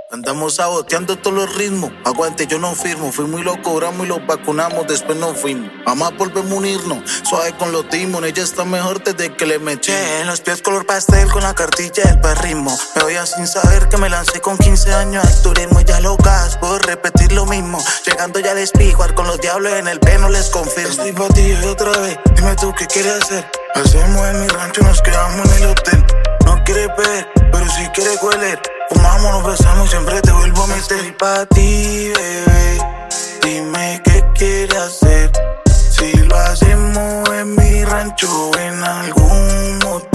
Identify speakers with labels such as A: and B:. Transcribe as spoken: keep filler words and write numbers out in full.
A: Andamos saboteando todos los ritmos. Aguante, yo no firmo. Fuimos y lo cobramos y lo vacunamos. Después nos fuimos. Mamá, volvemos a unirnos. Suave con los timos. Ella está mejor desde que le metí.
B: En los pies color pastel con la cartilla del perrismo. Me voy a sin saber que me lancé con quince años al turismo. Y ya lo gas, puedo repetir lo mismo. Llegando ya les pijuar con los diablos en el pelo les confirmo.
A: Estoy pa' ti y otra vez. Dime tú qué quieres hacer. Hacemos en mi rancho y nos quedamos en el hotel. No quieres ver, pero si quieres hueler. Fumamos, nos besamos, siempre te vuelvo a meter.
B: Estoy pa' ti, bebé. Dime qué quieres hacer.
A: Si lo hacemos en mi rancho o en algún motel.